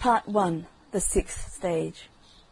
Part 1. The Sixth Stage.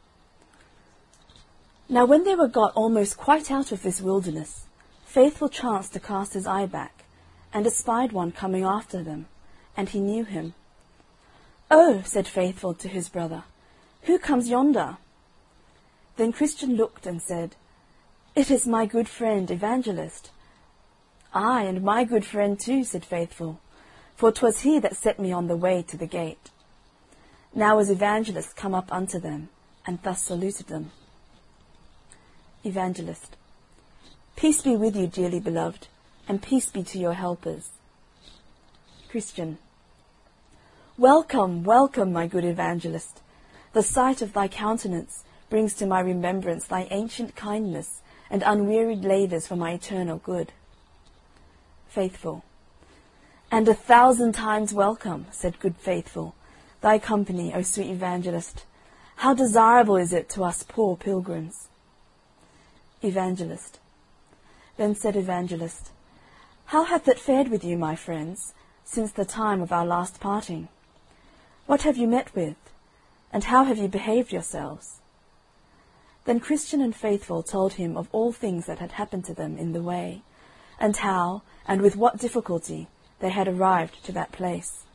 Now when they were got almost quite out of this wilderness, Faithful chanced to cast his eye back, and espied one coming after them, and he knew him. "Oh," said Faithful to his brother, "who comes yonder?" Then Christian looked and said, "It is my good friend Evangelist." "Ay, and my good friend too," said Faithful, "for 'twas he that set me on the way to the gate." Now was Evangelist come up unto them, and thus saluted them. Evangelist. Peace be with you, dearly beloved, and peace be to your helpers. Christian. Welcome, welcome, my good Evangelist. The sight of thy countenance brings to my remembrance thy ancient kindness and unwearied labours for my eternal good. Faithful. And 1,000 times welcome, said good Faithful, thy company, O sweet Evangelist. How desirable is it to us poor pilgrims. Evangelist. Then said Evangelist, How hath it fared with you, my friends, since the time of our last parting? What have you met with, and how have you behaved yourselves? Then Christian and Faithful told him of all things that had happened to them in the way, and how, and with what difficulty, they had arrived to that place.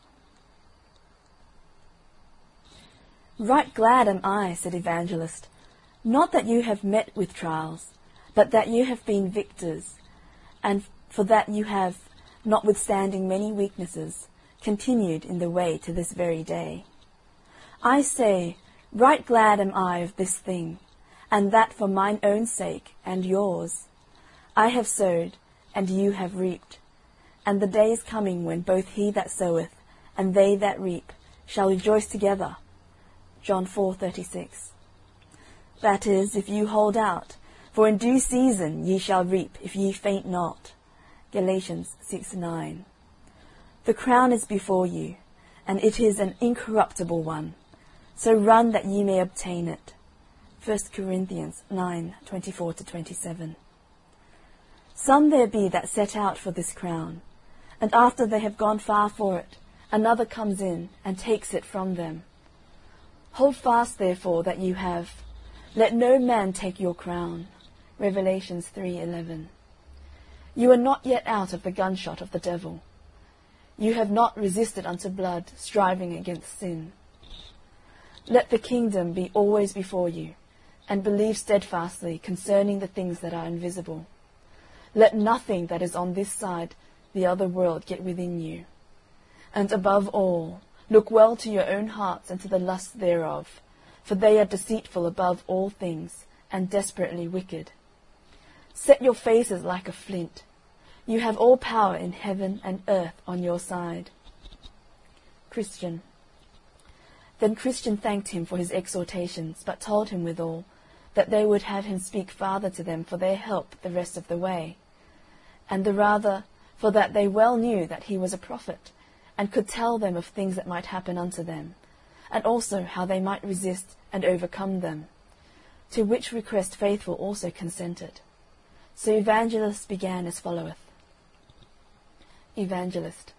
Right glad am I, said Evangelist, not that you have met with trials, but that you have been victors, and for that you have, notwithstanding many weaknesses, continued in the way to this very day. I say, right glad am I of this thing, and that for mine own sake and yours. I have sowed, and you have reaped, and the day is coming when both he that soweth and they that reap shall rejoice together. John 4:36. That is, if you hold out, for in due season ye shall reap, if ye faint not. Galatians 6:9. The crown is before you, and it is an incorruptible one. So run that ye may obtain it. 1 Corinthians 9:24-27. Some there be that set out for this crown, and after they have gone far for it, another comes in and takes it from them. Hold fast, therefore, that you have. Let no man take your crown. Revelations 3:11. You are not yet out of the gunshot of the devil. You have not resisted unto blood, striving against sin. Let the kingdom be always before you, and believe steadfastly concerning the things that are invisible. Let nothing that is on this side the other world get within you. And above all, look well to your own hearts and to the lusts thereof, for they are deceitful above all things, and desperately wicked. Set your faces like a flint. You have all power in heaven and earth on your side. Christian. Then Christian thanked him for his exhortations, but told him withal that they would have him speak farther to them for their help the rest of the way, and the rather for that they well knew that he was a prophet, and could tell them of things that might happen unto them, and also how they might resist and overcome them, to which request Faithful also consented. So Evangelist began as followeth. Evangelist.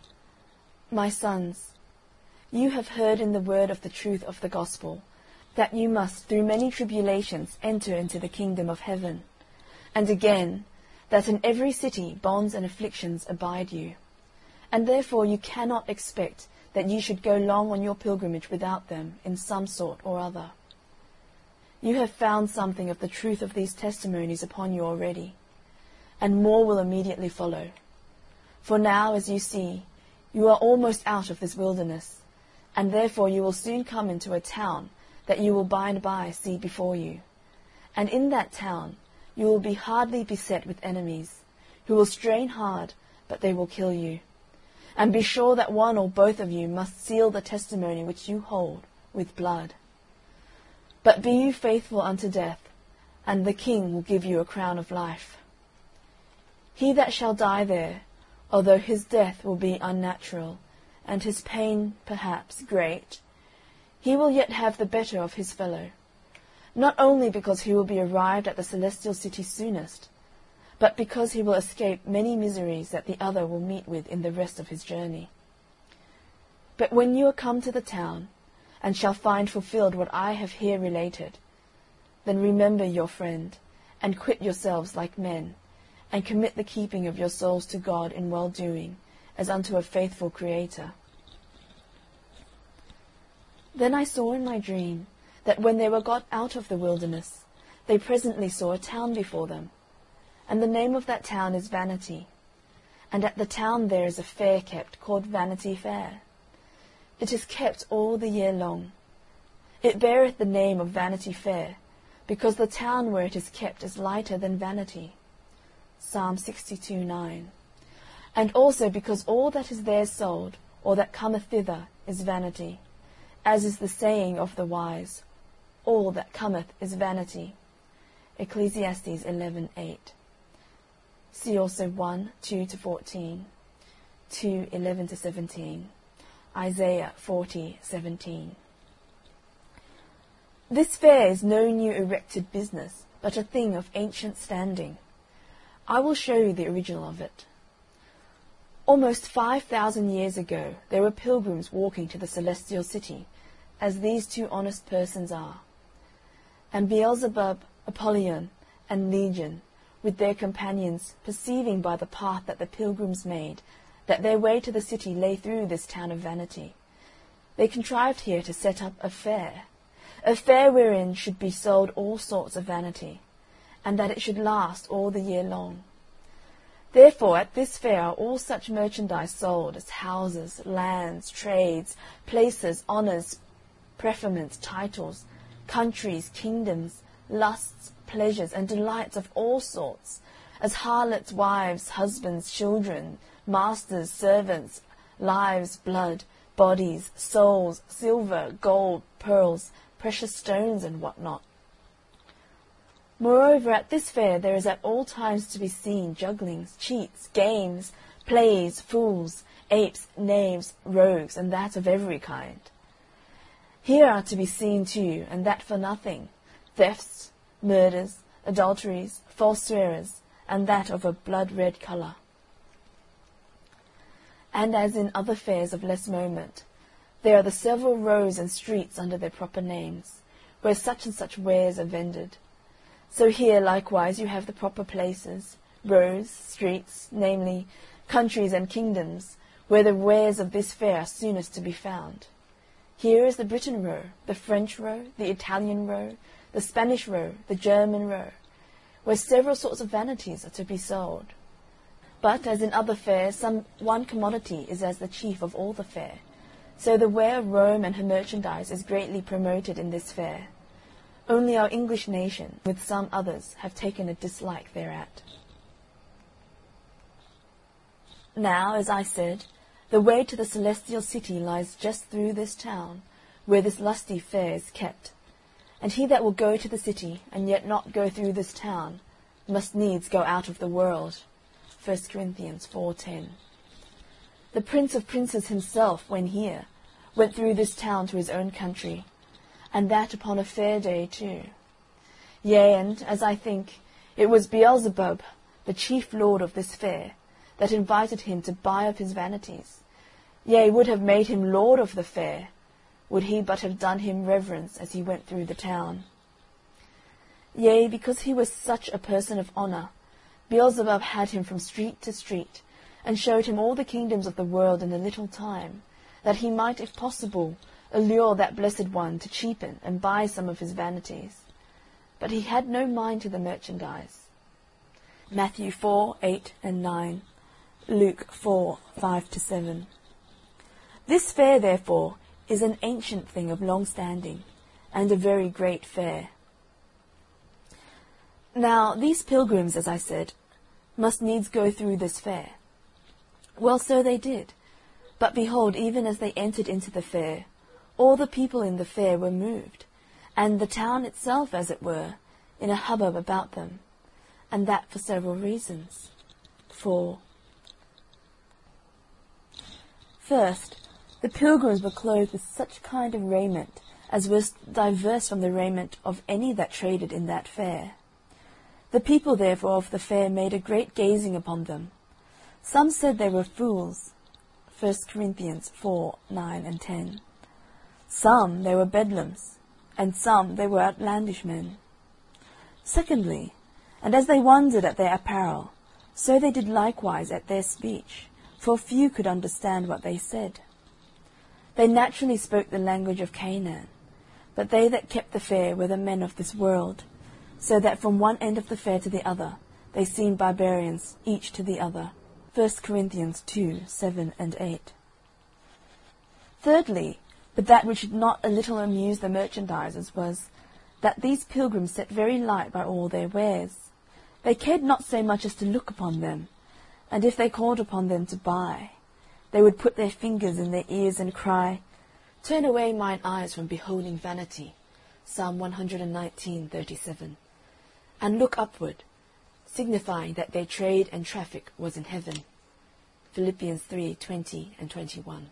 My sons, you have heard in the word of the truth of the gospel, that you must through many tribulations enter into the kingdom of heaven, and again, that in every city bonds and afflictions abide you, and therefore you cannot expect that you should go long on your pilgrimage without them in some sort or other. You have found something of the truth of these testimonies upon you already, and more will immediately follow. For now, as you see, you are almost out of this wilderness, and therefore you will soon come into a town that you will by and by see before you. And in that town you will be hardly beset with enemies, who will strain hard, but they will kill you. And be sure that one or both of you must seal the testimony which you hold with blood. But be you faithful unto death, and the King will give you a crown of life. He that shall die there, although his death will be unnatural, and his pain perhaps great, he will yet have the better of his fellow, not only because he will be arrived at the celestial city soonest, but because he will escape many miseries that the other will meet with in the rest of his journey. But when you are come to the town, and shall find fulfilled what I have here related. Then remember your friend, and quit yourselves like men, and commit the keeping of your souls to God in well-doing, as unto a faithful Creator. Then I saw in my dream that when they were got out of the wilderness, they presently saw a town before them, and the name of that town is Vanity. And at the town there is a fair kept, called Vanity Fair. It is kept all the year long. It beareth the name of Vanity Fair, because the town where it is kept is lighter than vanity. Psalm 62:9. And also because all that is there sold, or that cometh thither, is vanity, as is the saying of the wise, all that cometh is vanity. Ecclesiastes 11:8. See also 1:2-14, 2:11-17, Isaiah 40:17. This fair is no new erected business, but a thing of ancient standing. I will show you the original of it. Almost 5,000 years ago there were pilgrims walking to the celestial city, as these two honest persons are. And Beelzebub, Apollyon, and Legion, with their companions, perceiving by the path that the pilgrims made, that their way to the city lay through this town of vanity, they contrived here to set up a fair wherein should be sold all sorts of vanity, and that it should last all the year long. Therefore at this fair are all such merchandise sold as houses, lands, trades, places, honours, preferments, titles, countries, kingdoms, lusts, pleasures, and delights of all sorts, as harlots, wives, husbands, children, masters, servants, lives, blood, bodies, souls, silver, gold, pearls, precious stones, and what not. Moreover, at this fair there is at all times to be seen jugglings, cheats, games, plays, fools, apes, knaves, rogues, and that of every kind. Here are to be seen too, and that for nothing, thefts, murders, adulteries, false swearers, and that of a blood-red colour. And as in other fairs of less moment, there are the several rows and streets under their proper names, where such and such wares are vended. So here likewise you have the proper places, rows, streets, namely, countries and kingdoms, where the wares of this fair are soonest to be found. Here is the Briton row, the French row, the Italian row, the Spanish row, the German row, where several sorts of vanities are to be sold. But, as in other fairs, one commodity is as the chief of all the fair, so the ware of Rome and her merchandise is greatly promoted in this fair. Only our English nation, with some others, have taken a dislike thereat. Now, as I said, the way to the celestial city lies just through this town, where this lusty fair is kept. And he that will go to the city, and yet not go through this town, must needs go out of the world. 1 Corinthians 4:10. The Prince of Princes himself, when here, went through this town to his own country, and that upon a fair day too. Yea, and, as I think, it was Beelzebub, the chief lord of this fair, that invited him to buy of his vanities, yea, would have made him lord of the fair, would he but have done him reverence as he went through the town. Yea, because he was such a person of honour, Beelzebub had him from street to street, and showed him all the kingdoms of the world in a little time, that he might, if possible, allure that blessed one to cheapen and buy some of his vanities. But he had no mind to the merchandise. Matthew 4:8 and 9, Luke 4:5-7. This fair, therefore, is an ancient thing of long standing, and a very great fair. Now these pilgrims, as I said, must needs go through this fair. Well, so they did. But behold, even as they entered into the fair, all the people in the fair were moved, and the town itself, as it were, in a hubbub about them, and that for several reasons. First, the pilgrims were clothed with such kind of raiment as was diverse from the raiment of any that traded in that fair. The people therefore of the fair made a great gazing upon them. Some said they were fools, 1 Corinthians 4:9 and 10. Some they were bedlams, and some they were outlandish men. Secondly, and as they wondered at their apparel, so they did likewise at their speech, for few could understand what they said. They naturally spoke the language of Canaan, but they that kept the fair were the men of this world, so that from one end of the fair to the other they seemed barbarians, each to the other. 1 Corinthians 2, 7 and 8. Thirdly, but that which not a little amused the merchandisers was, that these pilgrims set very light by all their wares. They cared not so much as to look upon them, and if they called upon them to buy, they would put their fingers in their ears and cry, "Turn away mine eyes from beholding vanity," Psalm 119:37, and look upward, signifying that their trade and traffic was in heaven. Philippians 3:20 and 21.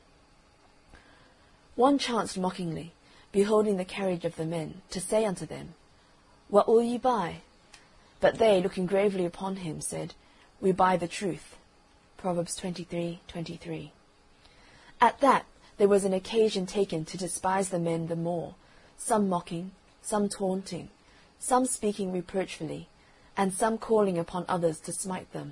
One chanced mockingly, beholding the carriage of the men, to say unto them, "What will ye buy?" But they, looking gravely upon him, said, "We buy the truth." Proverbs 23:23. At that there was an occasion taken to despise the men the more, some mocking, some taunting, some speaking reproachfully, and some calling upon others to smite them.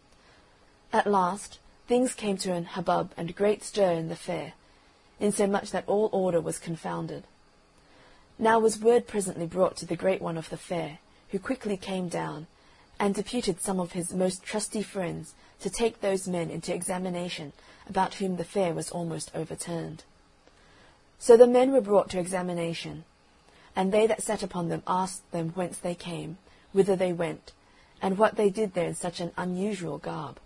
At last things came to an hubbub and great stir in the fair, insomuch that all order was confounded. Now was word presently brought to the great one of the fair, who quickly came down, and deputed some of his most trusty friends to take those men into examination, about whom the fair was almost overturned. So the men were brought to examination, and they that sat upon them asked them whence they came, whither they went, and what they did there in such an unusual garb.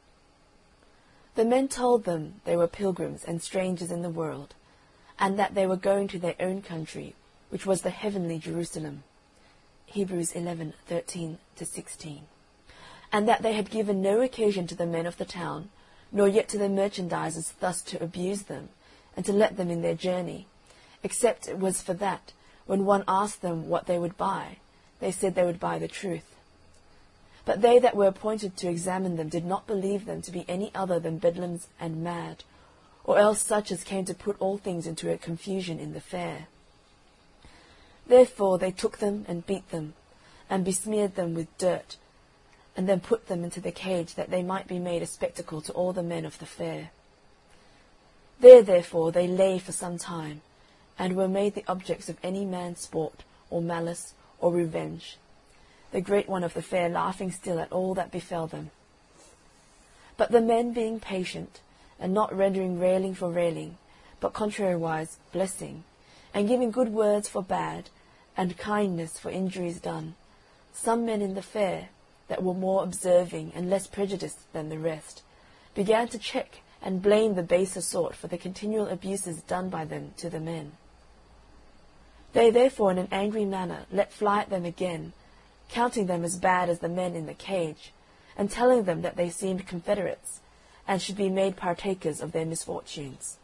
The men told them they were pilgrims and strangers in the world, and that they were going to their own country, which was the heavenly Jerusalem. Hebrews 11:13-16, and that they had given no occasion to the men of the town, nor yet to the merchandisers thus to abuse them, and to let them in their journey, except it was for that, when one asked them what they would buy, they said they would buy the truth. But they that were appointed to examine them did not believe them to be any other than bedlams and mad, or else such as came to put all things into a confusion in the fair. Therefore they took them and beat them, and besmeared them with dirt, and then put them into the cage, that they might be made a spectacle to all the men of the fair. There therefore they lay for some time, and were made the objects of any man's sport, or malice, or revenge, the great one of the fair laughing still at all that befell them. But the men being patient, and not rendering railing for railing, but contrariwise blessing, and giving good words for bad, and kindness for injuries done, some men in the fair, that were more observing and less prejudiced than the rest, began to check and blame the baser sort for the continual abuses done by them to the men. They therefore in an angry manner let fly at them again, counting them as bad as the men in the cage, and telling them that they seemed confederates, and should be made partakers of their misfortunes.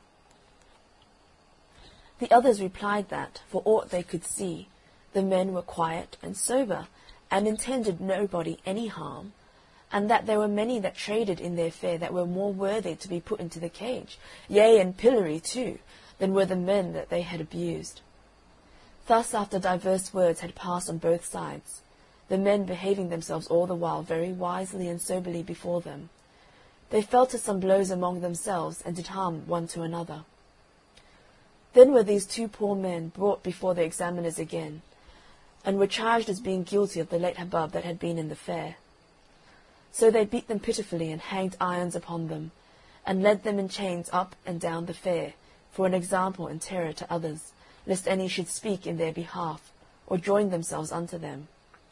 The others replied that, for aught they could see, the men were quiet and sober, and intended nobody any harm, and that there were many that traded in their fair that were more worthy to be put into the cage, yea, and pillory too, than were the men that they had abused. Thus after divers words had passed on both sides, the men behaving themselves all the while very wisely and soberly before them, they fell to some blows among themselves, and did harm one to another. Then were these two poor men brought before the examiners again, and were charged as being guilty of the late hubbub that had been in the fair. So they beat them pitifully, and hanged irons upon them, and led them in chains up and down the fair, for an example and terror to others, lest any should speak in their behalf, or join themselves unto them.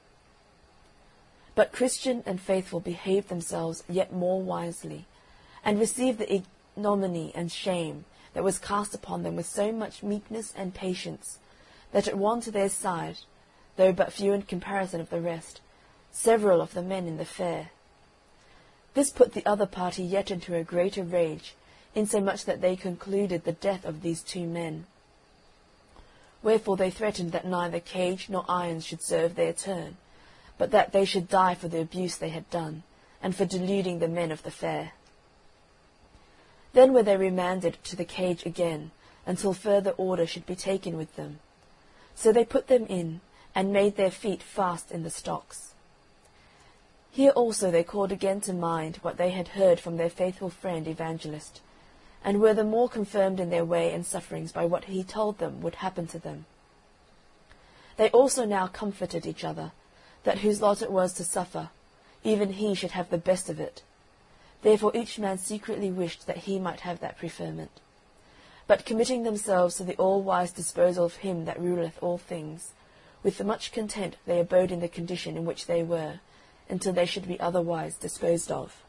But Christian and Faithful behaved themselves yet more wisely, and received the ignominy and shame that was cast upon them with so much meekness and patience, that it won to their side, though but few in comparison of the rest, several of the men in the fair. This put the other party yet into a greater rage, insomuch that they concluded the death of these two men. Wherefore they threatened that neither cage nor irons should serve their turn, but that they should die for the abuse they had done, and for deluding the men of the fair. Then were they remanded to the cage again, until further order should be taken with them. So they put them in, and made their feet fast in the stocks. Here also they called again to mind what they had heard from their faithful friend Evangelist, and were the more confirmed in their way and sufferings by what he told them would happen to them. They also now comforted each other, that whose lot it was to suffer, even he should have the best of it. Therefore each man secretly wished that he might have that preferment. But committing themselves to the all-wise disposal of him that ruleth all things, with much content they abode in the condition in which they were, until they should be otherwise disposed of.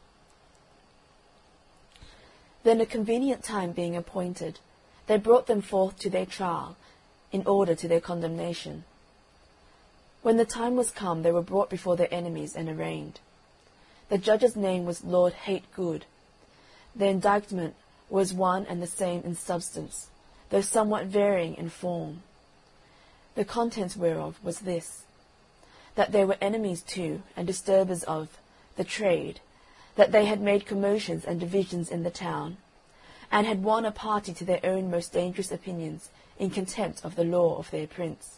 Then a convenient time being appointed, they brought them forth to their trial, in order to their condemnation. When the time was come, they were brought before their enemies and arraigned. The judge's name was Lord Hategood. Their indictment was one and the same in substance, though somewhat varying in form. The contents whereof was this, that they were enemies to, and disturbers of, the trade, that they had made commotions and divisions in the town, and had won a party to their own most dangerous opinions, in contempt of the law of their prince.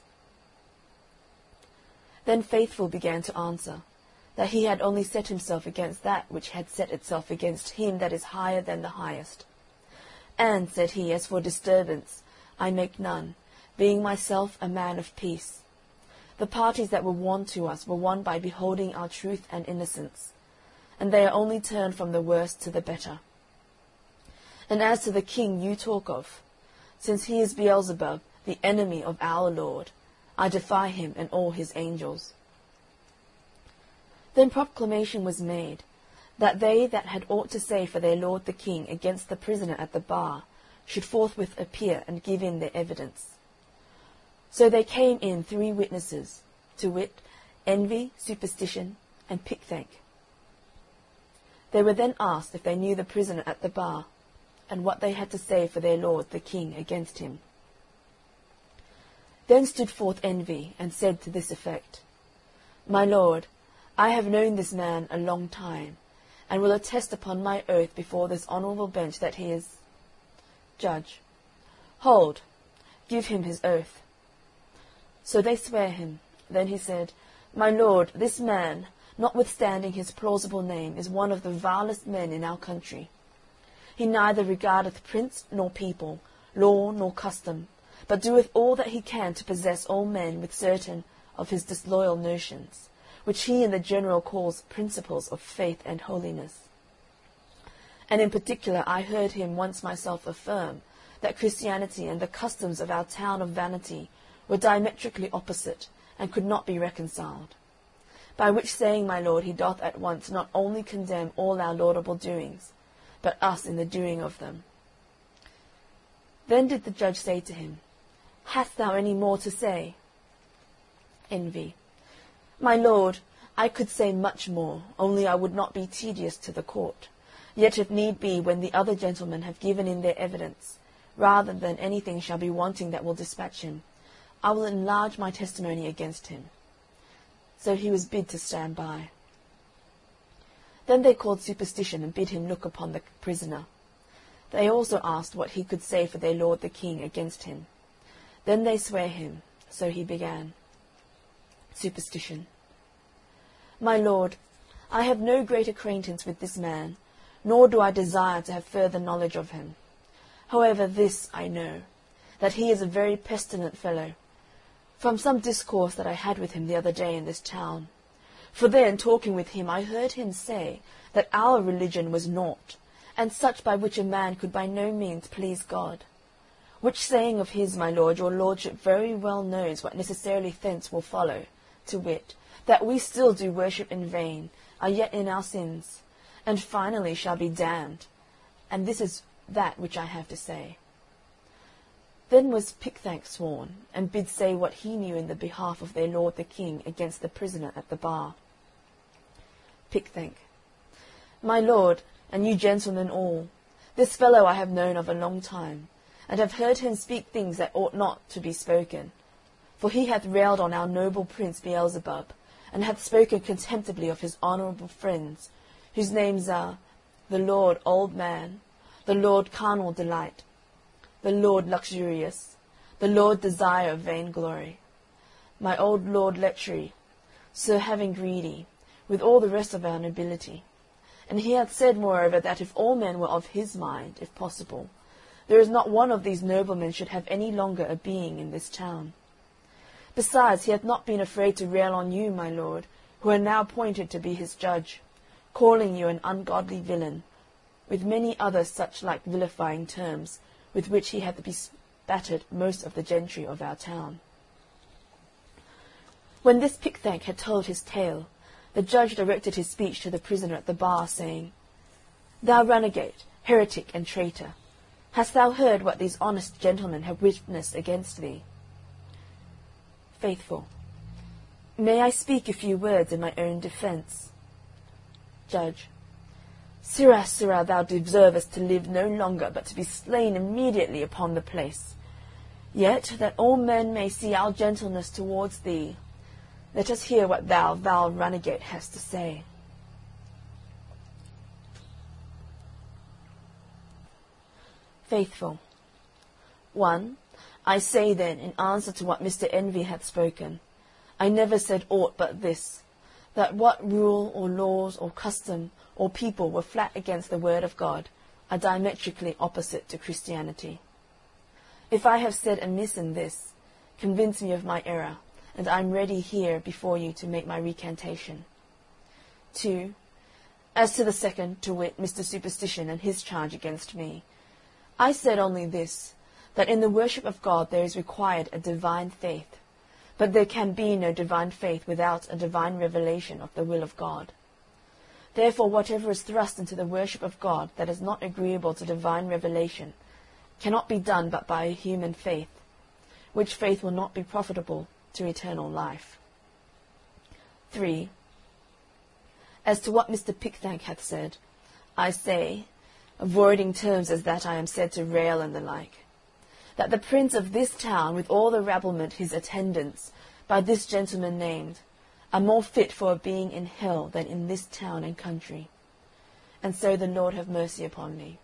Then Faithful began to answer, that he had only set himself against that which had set itself against him that is higher than the highest. And, said he, as for disturbance, I make none, being myself a man of peace. The parties that were won to us were won by beholding our truth and innocence, and they are only turned from the worse to the better. And as to the king you talk of, since he is Beelzebub, the enemy of our Lord, I defy him and all his angels. Then proclamation was made, that they that had aught to say for their lord the king against the prisoner at the bar should forthwith appear and give in their evidence. So they came in 3 witnesses, to wit, Envy, Superstition, and Pickthank. They were then asked if they knew the prisoner at the bar, and what they had to say for their lord the king against him. Then stood forth Envy, and said to this effect, My lord, I have known this man a long time, and will attest upon my oath before this honourable bench that he is... Judge. Hold, give him his oath. So they swear him. Then he said, My lord, this man, notwithstanding his plausible name, is one of the vilest men in our country. He neither regardeth prince nor people, law nor custom, but doeth all that he can to possess all men with certain of his disloyal notions, which he in the general calls principles of faith and holiness. And in particular I heard him once myself affirm that Christianity and the customs of our town of Vanity were diametrically opposite, and could not be reconciled. By which saying, my lord, he doth at once not only condemn all our laudable doings, but us in the doing of them. Then did the judge say to him, Hast thou any more to say? Envy. My lord, I could say much more, only I would not be tedious to the court. Yet if need be, when the other gentlemen have given in their evidence, rather than anything shall be wanting that will dispatch him, I will enlarge my testimony against him. So he was bid to stand by. Then they called Superstition, and bid him look upon the prisoner. They also asked what he could say for their lord the king against him. Then they sware him. So he began. Superstition. My lord, I have no great acquaintance with this man, nor do I desire to have further knowledge of him. However, this I know, that he is a very pestilent fellow, from some discourse that I had with him the other day in this town. For then, talking with him, I heard him say that our religion was naught, and such by which a man could by no means please God. Which saying of his, my lord, your lordship very well knows what necessarily thence will follow, to wit, that we still do worship in vain, are yet in our sins, and finally shall be damned. And this is that which I have to say. Then was Pickthank sworn, and bid say what he knew in the behalf of their lord the king against the prisoner at the bar. Pickthank. My lord, and you gentlemen all, this fellow I have known of a long time, and have heard him speak things that ought not to be spoken. For he hath railed on our noble prince Beelzebub, and hath spoken contemptibly of his honourable friends, whose names are the Lord Old Man, the Lord Carnal Delight, the Lord luxurious, the Lord desire of vainglory, my old Lord lechery, Sir having greedy, with all the rest of our nobility. And he hath said moreover that if all men were of his mind, if possible, there is not one of these noblemen should have any longer a being in this town. Besides, he hath not been afraid to rail on you, my lord, who are now appointed to be his judge, calling you an ungodly villain, with many other such like vilifying terms, with which he hath bespattered most of the gentry of our town. When this Pickthank had told his tale, the judge directed his speech to the prisoner at the bar, saying, Thou runagate, heretic, and traitor, hast thou heard what these honest gentlemen have witnessed against thee? Faithful. May I speak a few words in my own defence? Judge. Sirrah, sirrah, thou deservest to live no longer, but to be slain immediately upon the place. Yet, that all men may see our gentleness towards thee, let us hear what thou, vile runagate, hast to say. Faithful. 1. I say then, in answer to what Mr. Envy hath spoken, I never said aught but this, that what rule or laws or custom or people were flat against the word of God are diametrically opposite to Christianity. If I have said amiss in this, convince me of my error, and I am ready here before you to make my recantation. 2. As to the second, to wit, Mr. Superstition and his charge against me, I said only this, that in the worship of God there is required a divine faith, but there can be no divine faith without a divine revelation of the will of God. Therefore whatever is thrust into the worship of God that is not agreeable to divine revelation cannot be done but by a human faith, which faith will not be profitable to eternal life. 3. As to what Mr. Pickthank hath said, I say, avoiding terms as that I am said to rail and the like, that the prince of this town, with all the rabblement his attendants, by this gentleman named, are more fit for a being in hell than in this town and country. And so the Lord have mercy upon me.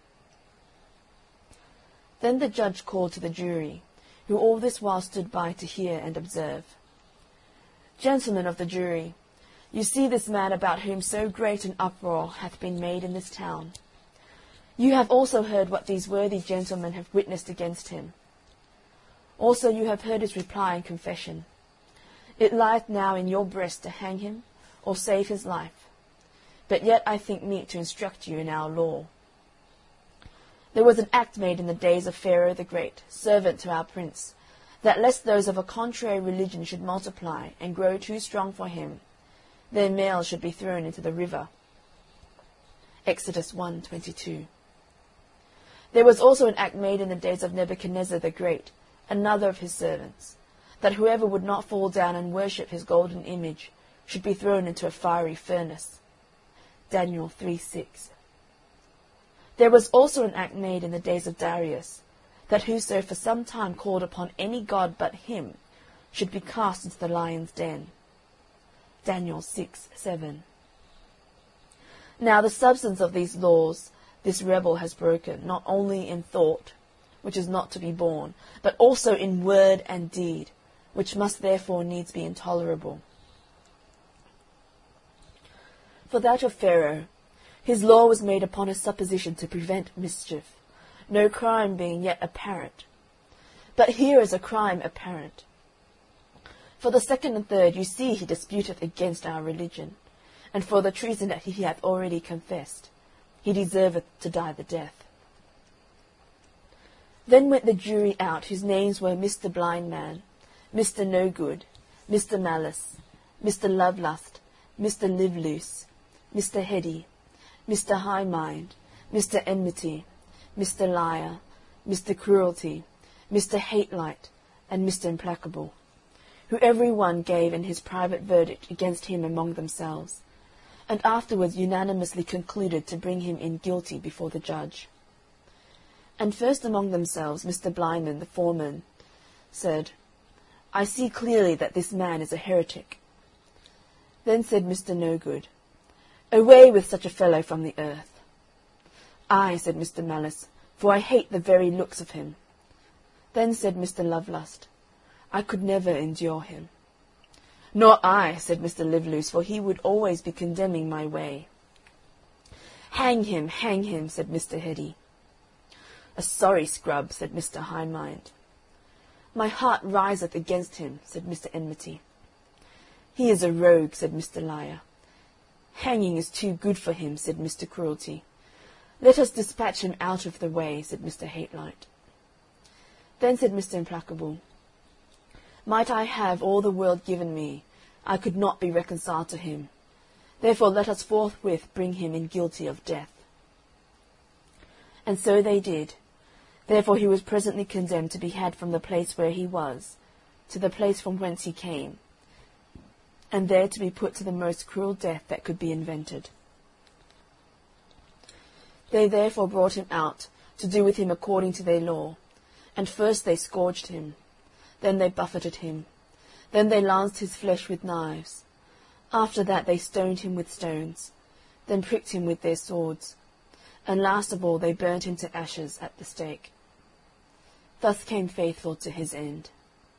Then the judge called to the jury, who all this while stood by to hear and observe. Gentlemen of the jury, you see this man about whom so great an uproar hath been made in this town. You have also heard what these worthy gentlemen have witnessed against him. Also you have heard his reply and confession. It lieth now in your breast to hang him, or save his life. But yet I think meet to instruct you in our law. There was an act made in the days of Pharaoh the Great, servant to our prince, that lest those of a contrary religion should multiply and grow too strong for him, their males should be thrown into the river. Exodus 1:22. There was also an act made in the days of Nebuchadnezzar the Great, another of his servants, that whoever would not fall down and worship his golden image should be thrown into a fiery furnace. Daniel 3:6. There was also an act made in the days of Darius, that whoso for some time called upon any god but him should be cast into the lion's den. Daniel 6:7. Now the substance of these laws this rebel has broken, not only in thought, which is not to be borne, but also in word and deed, which must therefore needs be intolerable. For that of Pharaoh, his law was made upon a supposition to prevent mischief, no crime being yet apparent. But here is a crime apparent. For the second and third you see he disputeth against our religion, and for the treason that he hath already confessed, he deserveth to die the death. Then went the jury out, whose names were Mr. Blindman, Mr. No Good, Mr. Malice, Mr. Lovelust, Mr. Liveloose, Mr. Heady, Mr. High Mind, Mr. Enmity, Mr. Liar, Mr. Cruelty, Mr. Hatelight, and Mr. Implacable, who every one gave in his private verdict against him among themselves, and afterwards unanimously concluded to bring him in guilty before the judge. And first among themselves Mr. Blindman, the foreman, said, I see clearly that this man is a heretic. Then said Mr. No Good, Away with such a fellow from the earth. Ay, said Mr. Malice, for I hate the very looks of him. Then said Mr. Lovelust, I could never endure him. Nor I, said Mr. Liveloose, for he would always be condemning my way. Hang him, said Mr. Heady. A sorry scrub, said Mr. Hindmind. My heart riseth against him, said Mr. Enmity. He is a rogue, said Mr. Liar. Hanging is too good for him, said Mr. Cruelty. Let us dispatch him out of the way, said Mr. Hatelight. Then said Mr. Implacable, Might I have all the world given me, I could not be reconciled to him. Therefore let us forthwith bring him in guilty of death. And so they did. Therefore he was presently condemned to be had from the place where he was, to the place from whence he came, and there to be put to the most cruel death that could be invented. They therefore brought him out, to do with him according to their law, and first they scourged him, then they buffeted him, then they lanced his flesh with knives. After that they stoned him with stones, then pricked him with their swords, and last of all they burnt him to ashes at the stake. Thus came Faithful to his end.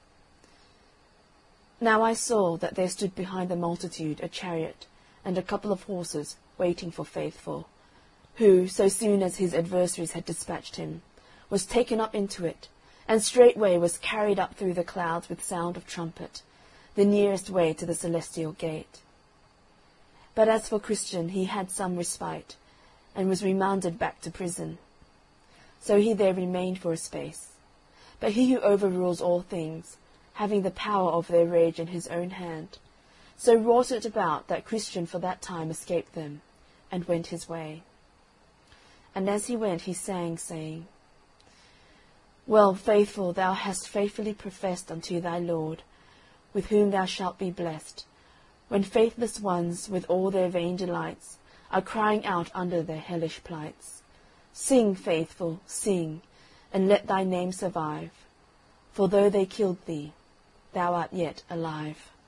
Now I saw that there stood behind the multitude a chariot and a couple of horses waiting for Faithful, who, so soon as his adversaries had dispatched him, was taken up into it, and straightway was carried up through the clouds with sound of trumpet, the nearest way to the celestial gate. But as for Christian, he had some respite, and was remanded back to prison. So he there remained for a space. But he who overrules all things, having the power of their rage in his own hand, so wrought it about that Christian for that time escaped them, and went his way. And as he went he sang, saying, Well, Faithful, thou hast faithfully professed unto thy Lord, with whom thou shalt be blessed, when faithless ones, with all their vain delights, are crying out under their hellish plights. Sing, Faithful, sing, and let thy name survive, for though they killed thee, thou art yet alive.